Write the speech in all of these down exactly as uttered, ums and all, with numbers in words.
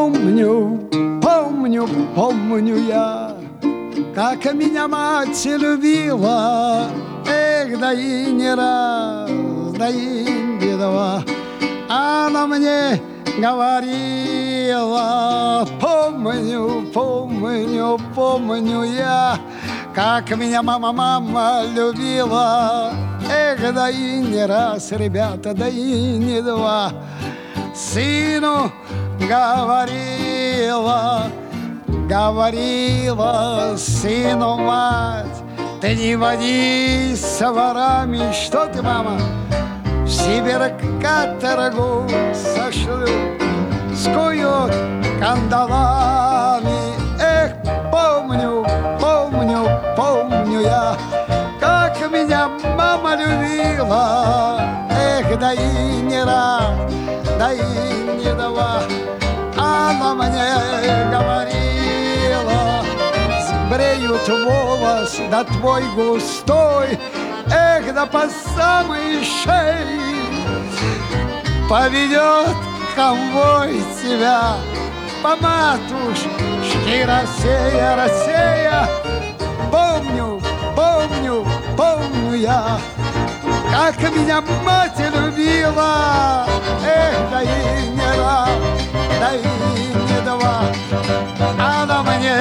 Помню, помню, помню я, как меня мать любила. Эх, да и не раз, да и не два. Она мне говорила: помню, помню, помню я, как меня мама, мама любила. Эх, да и не раз, ребята, да и не два. Сыну говорила, говорила сыну мать: ты не водись с ворами. Что ты, мама? В Сибирь каторгу сошлю, скуют кандалами. Эх, помню, помню, помню я, как меня мама любила. Эх, да и не раз, да и не два. Она мне говорила: сбреют волос, да твой густой, эх, да по самой шее поведет конвой тебя по матушке Россия, Россия. Помню, помню, помню я, как меня мать любила. Эх, да и не раз, да и не два. Она мне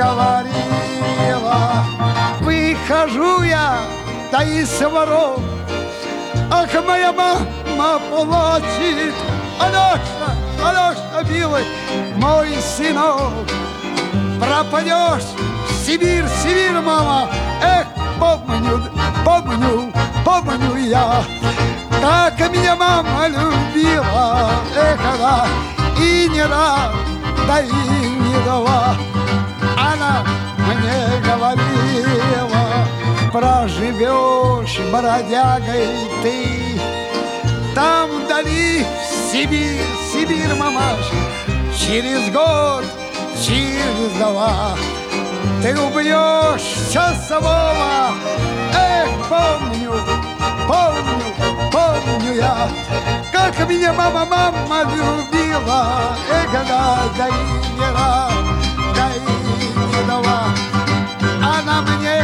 говорила: выхожу я, да и с ворот. Ах, моя мама плачет: Алёша, Алёша, милый, мой сынок, пропадешь в Сибирь, Сибирь, мама. Эх, помню, помню, помню я, как меня мама любила. Эх, да и не раз, да и не два. Она мне говорила: проживешь бродягой ты там вдали, в Сибирь, Сибирь, мамаш, через год, через два ты убьешь часового. Эх, помню, помню, помню я, как меня мама, мама любила. Эх, да, да и не раз, да и не два. Она мне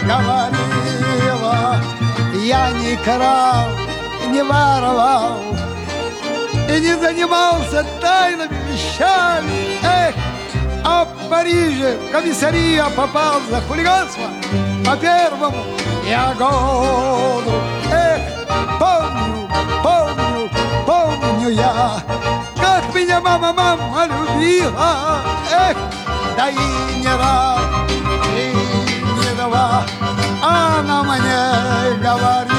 говорила: я не крал, не воровал и не занимался тайными вещами. Эх, а в Париже в комиссария попал за хулиганство по первому я году. Эх, помню, помню, помню я, как меня мама, мама любила. Эх, да и не раз, и не два. Она мне говорит: